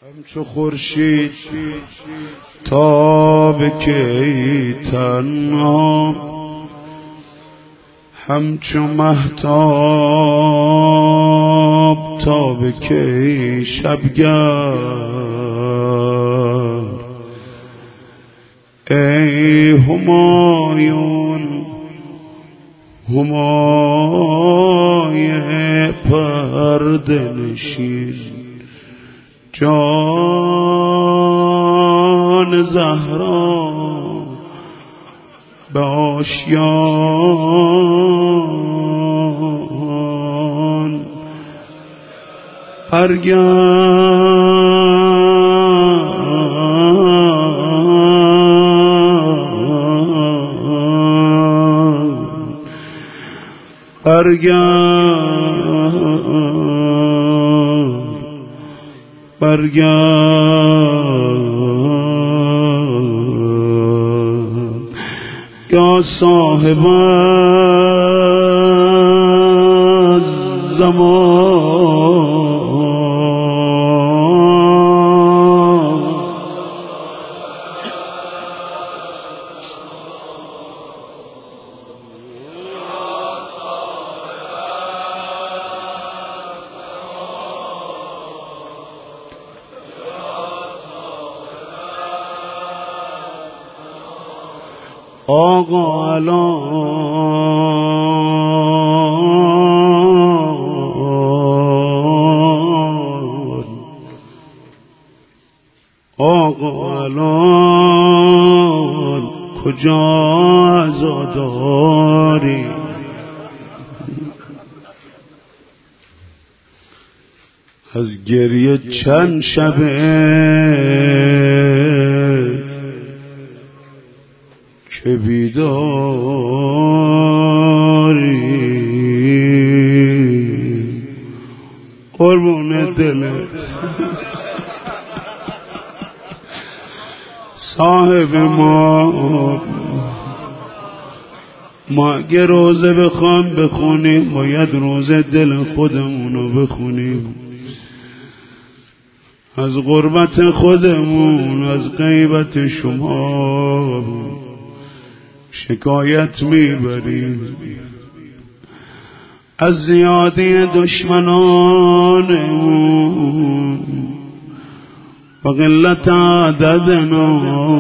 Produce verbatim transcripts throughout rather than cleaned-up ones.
همچو خورشید تا به کی تنها، همچو مهتاب تا به کی شبگرد. ای همایون همای پرده نشین، جان زهرا به آشیان برگرد برگرد برگرد یا صاحب الزمان. آقا الان آقا الان کجا عزاداری؟ از گریه چند شبه که بیداری، قربون دلت صاحب ما. ما اگه روزه بخوام بخونیم باید روزه دل خودمونو بخونیم، از غربت خودمون، از غیبت شما شکایت میبریم، از زیادی دشمنانمون و قلت عددنا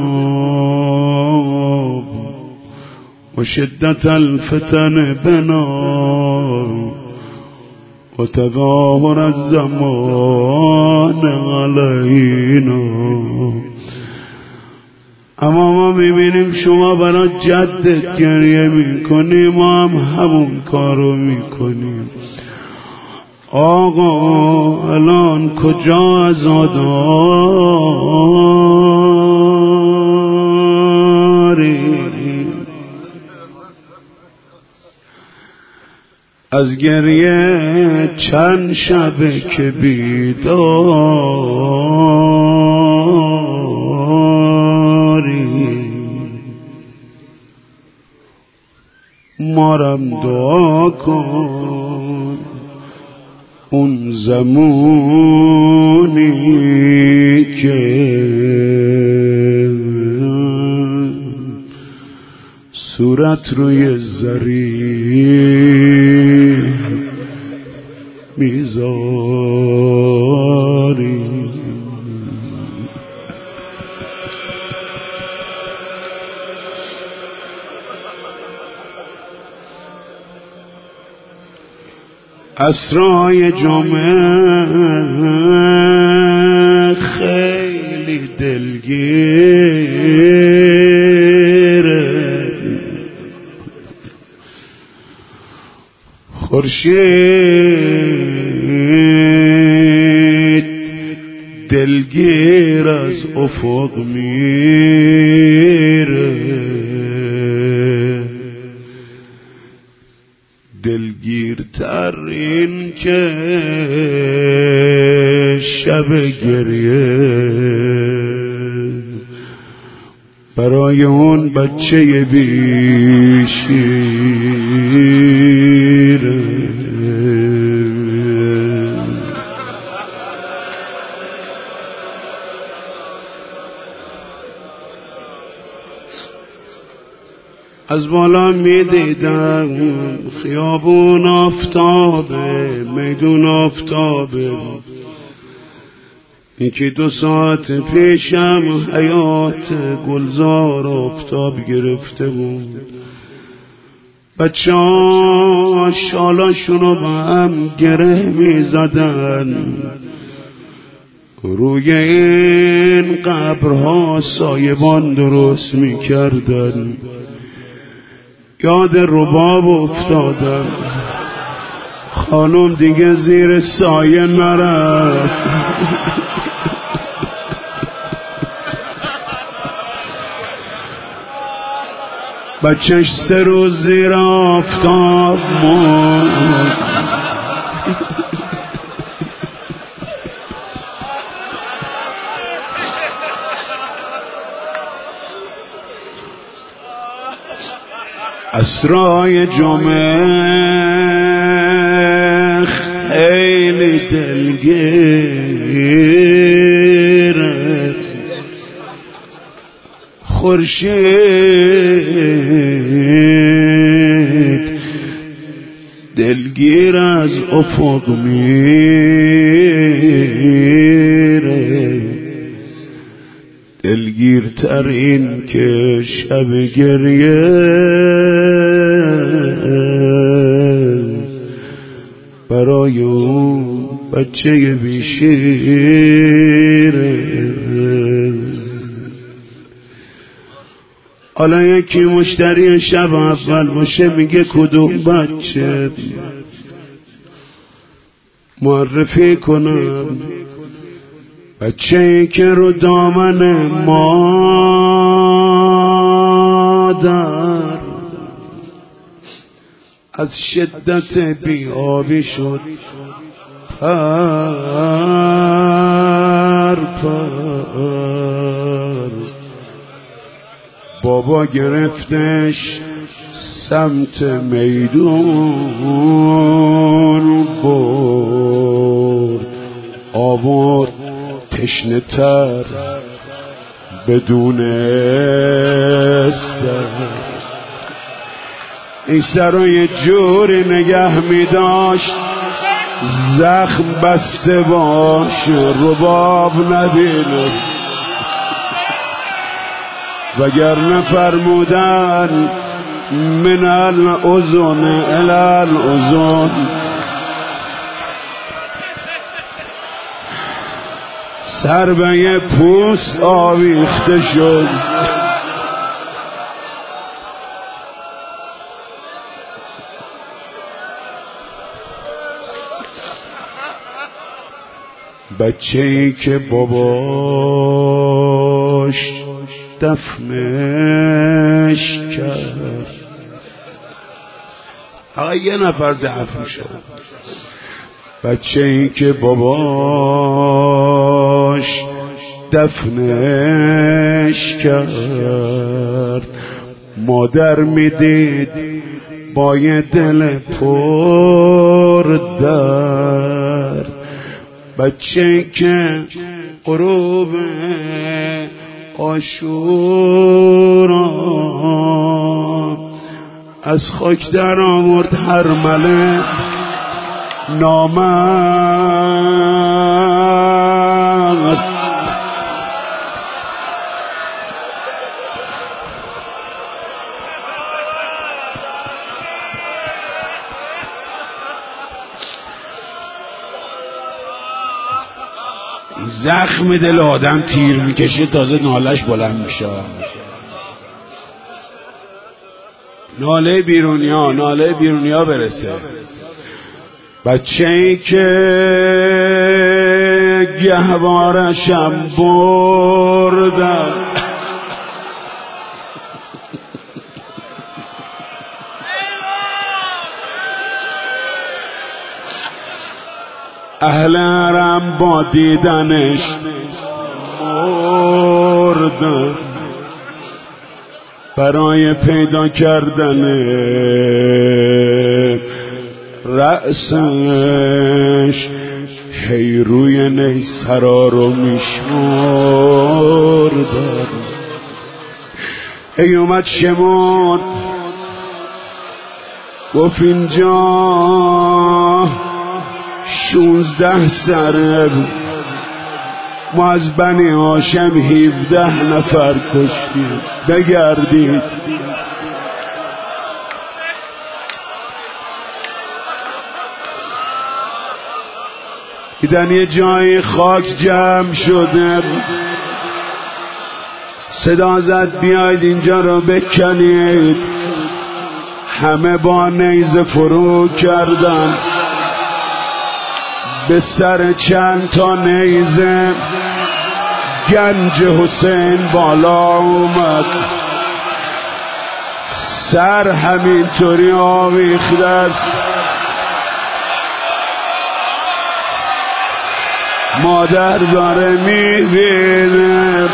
و شدت الفتن بنا و تظاهر الزمان علینا. اما ما میبینیم شما برای جدت گریه میکنی، ما هم همون کارو میکنیم. آقا الان کجا عزاداری؟ از گریه چند شبه که بیداری، مارم دعا کن اون زمانی که صورت روی زری میذاری. اسرای جمعه خیلی دلگیره، خورشید دلگیر از افق میره، دلگیرتر این که شب گریه برای اون بچه بیشیره. از بالا می دیدم خیابون آفتابه، میدون آفتابه. یکی دو ساعت پیشم حیات گلزار آفتاب گرفته بود. بچه ها شالاشونو با هم گره می زدن، روی این قبرها سایبان درست می کردن. یاد رباب افتادم، خانم دیگه زیر سایه نرفت. بچهش سه روز زیر آفتاب موند. اسرای جمعه خیلی دلگیره، خورشید دلگیر از افق میره، دلگیرتر این که شب گریه برای اون بچه بیشیره. حالا یکی مشتری شب اول باشه میگه کدوم بچه معرفی کنم؟ بچه‌ای که رو دامن مادر از شدت بی‌آبی شد پر پر، بابا گرفتش سمت میدون برد، آورد تشنه تر بدون سر. این سر رو یه جوری نگه می داشت زخم بسته باش رباب نبینه، وگرنه فرمودن من الاذن الی الاذن. سر به یه پوست آویخته شد. بچه‌ای که باباش دفنش کرد، آقا یه نفر دفن شد. بچه‌ای که باباش دفنش کرد، مادر میدید با یه دل پر درد. بچه‌ای که غروب عاشورا از خاک در آورد هرمله نامرد. زخم دل آدم تیر میکشه تازه نالش بلند میشه. ناله بیرونیا ناله بیرونیا برسه. بچه‌ای که گهوارشم بردن، اهل حرم با دیدنش مردن، برای پیدا کردن رأسش هی روی نیسرا رو میشمردن. ای اومد شمرد گفت اینجا شونزده سره ما از بنی هاشم هفده نفر کشتیم، بگردید دیدن یه جای خاک جمع شده، صدا زد بیاید اینجا رو بکنید. همه با نیزه فرو کردن، به سر چند تا نیزه گنج حسین بالا اومد، سر همینطوری آویخته است. مادر داره میبینه،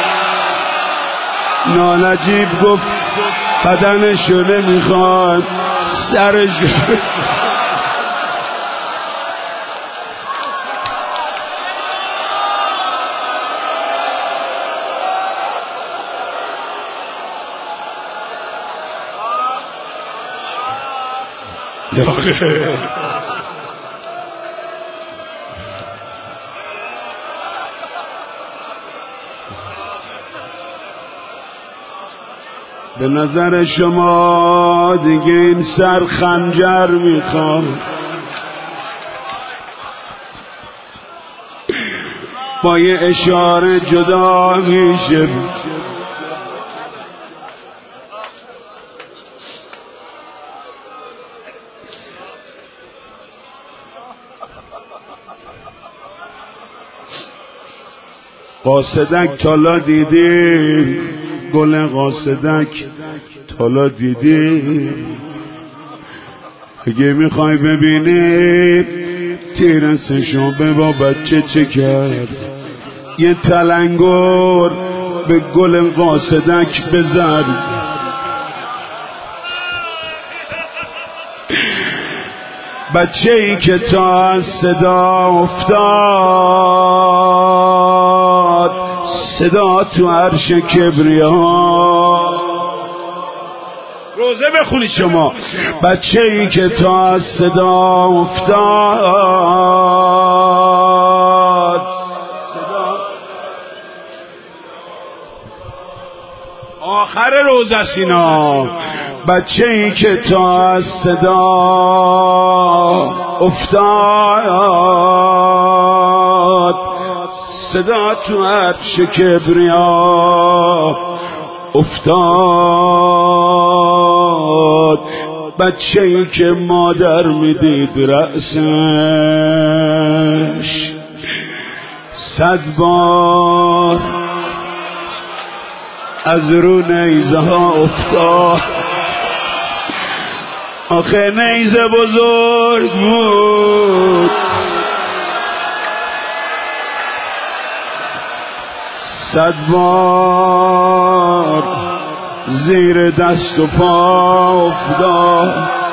نانجیب گفت بدنشو نمیخواد، سرشو به نظر شما دیگه این سر خنجر میخواد، با یه اشاره جدا میشه. قاصدک تالا دیدی؟ گل قاصدک تالا دیدی؟ اگه میخوای ببینی تیرسشو به با بچه چه کرد، یه تلنگر به گل قاصدک بزن، بچه ای که تا از صدا افتاد، صدا تو عرش کبریا. روزه بخونی شما. بچه ای که تا از صدا افتاد، صدا آخر روزه سینا. بچه ای که تا از صدا افتاد، صدا تو عرش کبریا افتاد. بچه ای که مادر میدید رأسش صد بار از رو نیزه ها افتاد. آخه نیزه بزرگ بود، صد بار زیر دست و پا افتاد.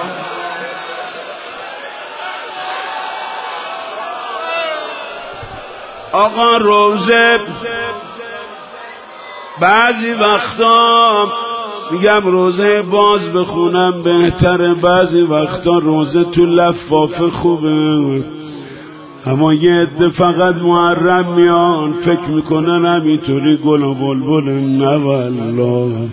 آقا روزه بعضی وقتا میگم روزه باز بخونم بهتره، بعضی وقتا روزه تو لفافه خوبه، اما یه عده فقط محرم میان فکر میکنن همینطوری گل و بلبل. نه والله،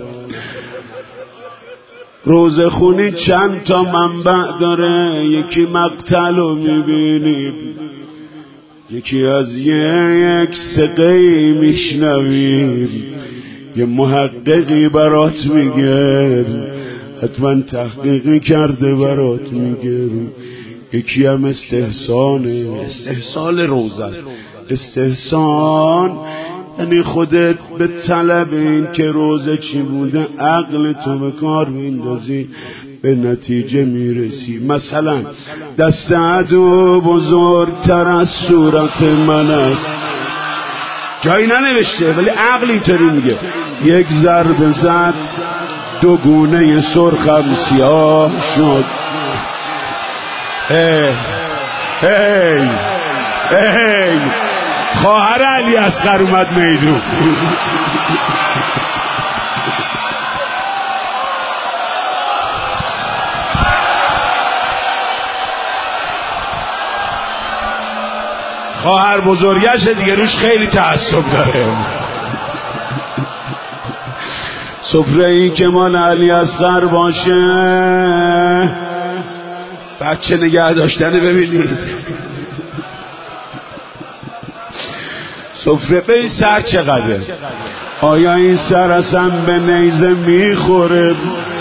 روزه خونی چند تا منبع داره. یکی مقتل رو میبینیم، یکی از یک سقی میشنویم، یه محققی برات میگه، حتما تحقیقی کرده برات میگه. یکی هم استحسانه، استحسان روزه است. استحسان یعنی خودت به طلب این که روزه چی بوده عقل تو به کار میندازی، به نتیجه میرسی. مثلا دست عدو بزرگتر از صورت من است، جایی ننوشته ولی عقل اینطوری میگه. یک ضربه زد دو گونه سرخم سیاه شد. هی هی هی خواهر علی اصغر اومد میدون. خواهر بزرگش دیگه روش خیلی تعصب داره. سفره ای که مال علی اصغر باشه، بچه نگه داشتنه ببینید. سفره به این سر چقدره؟ آیا این سر اصلا به نیزه میخوره؟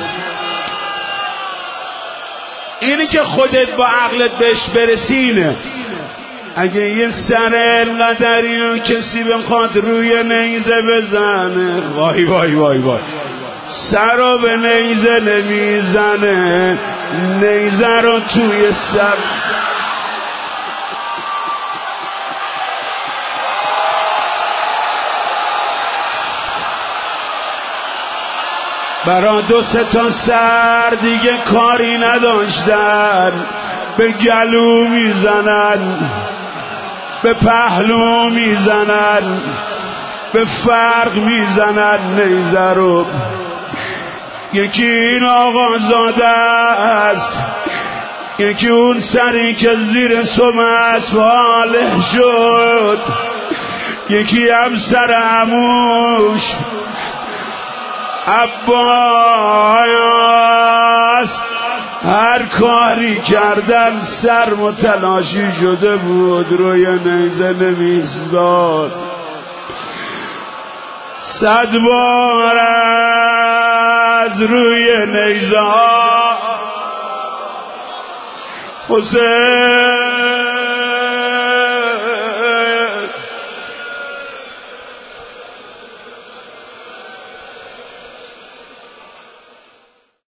اینی که خودت با عقلت بهش برسینه. اگه یه سر اینقدری و کسی بخواد روی نیزه بزنه، وای وای وای وای، سر رو به نیزه نمیزنه، نیزه رو توی سر. برا دو سه تا سر دیگه کاری نداشتن، به گلو میزنن، به پهلو میزنن، به فرق میزنن نیزه رو. یکی این آقازاده است، یکی اون سری که زیر سم اسفاله شد، یکی هم سر عموش عباس. هر کاری کردن سر متلاشی شده بود، روی نیزه نمیستاد. صد بار از روی نیزه ها حسین